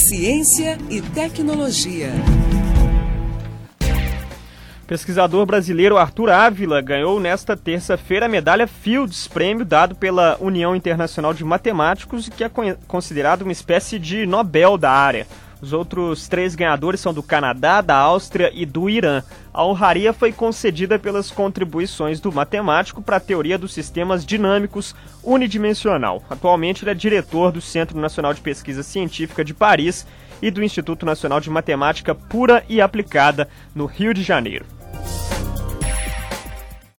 Ciência e tecnologia. Pesquisador brasileiro Arthur Ávila ganhou nesta terça-feira a medalha Fields, prêmio dado pela União Internacional de Matemáticos, que é considerado uma espécie de Nobel da área. Os outros 3 ganhadores são do Canadá, da Áustria e do Irã. A honraria foi concedida pelas contribuições do matemático para a teoria dos sistemas dinâmicos unidimensional. Atualmente ele é diretor do Centro Nacional de Pesquisa Científica de Paris e do Instituto Nacional de Matemática Pura e Aplicada, no Rio de Janeiro.